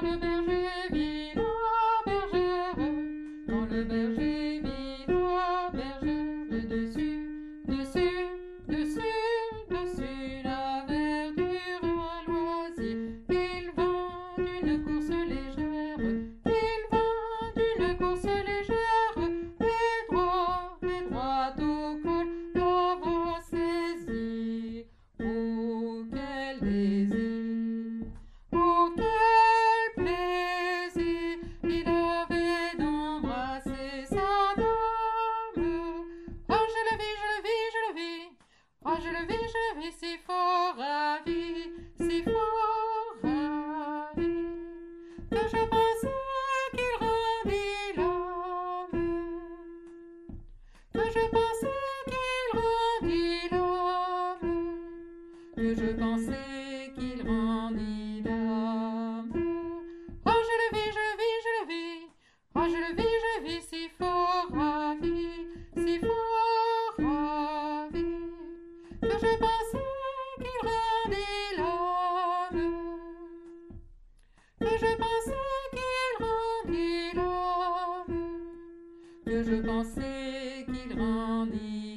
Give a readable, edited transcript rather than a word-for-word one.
le berger vit la bergère, quand le berger vit la bergère, dessus, dessus, dessus, dessus la verdure à loisir. Il vint d'une course légère, il vint d'une course légère, et droit au col, la voix saisit. Oh, quel désir! Oh, quel plaisir il avait d'embrasser sa dame. Oh, je le vis, je le vis, je le vis. Oh, je le vis si fort ravi, si fort ravi, que je pensais qu'il rendit l'âme, que je pensais qu'il rendit l'âme, que je pensais qu'il rendit l'âme. Oh, je le vis, je le vis, je le vis. Oh, je le vis si fort ravi, si fort ravi, que je pensais qu'il rendit l'âme, que je pensais qu'il rendit l'âme, que je pensais qu'il rendit